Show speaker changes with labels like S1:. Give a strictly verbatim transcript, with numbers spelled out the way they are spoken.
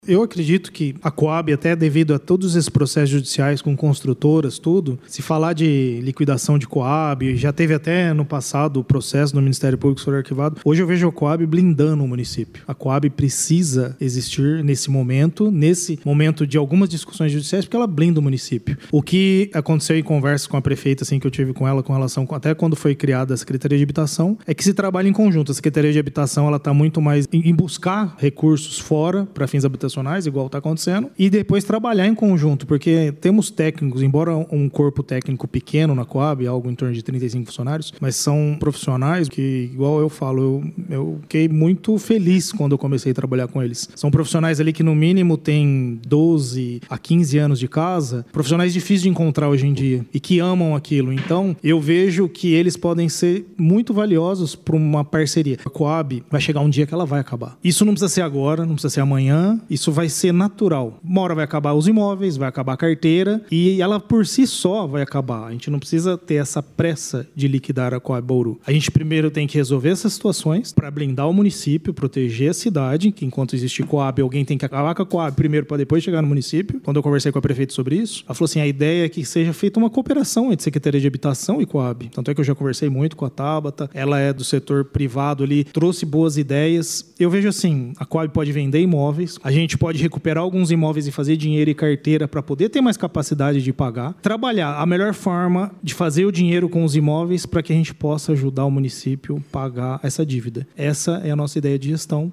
S1: Eu acredito que a Coab, até devido a todos esses processos judiciais com construtoras, tudo, se falar de liquidação de Coab, já teve até no passado o processo no Ministério Público que foi arquivado. Hoje eu vejo a Coab blindando o município. A Coab precisa existir nesse momento, nesse momento de algumas discussões judiciais, porque ela blinda o município. O que aconteceu em conversa com a prefeita, assim, que eu tive com ela, com relação, com, até quando foi criada a Secretaria de Habitação, é que se trabalha em conjunto. A Secretaria de Habitação, ela está muito mais em, em buscar recursos fora para fins habitacionais, igual está acontecendo, e depois trabalhar em conjunto, porque temos técnicos, embora um corpo técnico pequeno na Coab, algo em torno de trinta e cinco funcionários, mas são profissionais que, igual eu falo, eu, eu fiquei muito feliz quando eu comecei a trabalhar com eles. São profissionais ali que no mínimo têm doze a quinze anos de casa, profissionais difíceis de encontrar hoje em dia, e que amam aquilo. Então, eu vejo que eles podem ser muito valiosos para uma parceria. A Coab vai chegar um dia que ela vai acabar. Isso não precisa ser agora, não precisa ser amanhã, isso vai ser natural. Uma hora vai acabar os imóveis, vai acabar a carteira e ela por si só vai acabar. A gente não precisa ter essa pressa de liquidar a Coab Bauru. A gente primeiro tem que resolver essas situações para blindar o município, proteger a cidade, que enquanto existe Coab, alguém tem que acabar com a Coab primeiro para depois chegar no município. Quando eu conversei com a prefeita sobre isso, ela falou assim, a ideia é que seja feita uma cooperação entre Secretaria de Habitação e Coab. Tanto é que eu já conversei muito com a Tabata, ela é do setor privado ali, trouxe boas ideias. Eu vejo assim, a Coab pode vender imóveis, a gente pode recuperar alguns imóveis e fazer dinheiro e carteira para poder ter mais capacidade de pagar. Trabalhar a melhor forma de fazer o dinheiro com os imóveis para que a gente possa ajudar o município a pagar essa dívida. Essa é a nossa ideia de gestão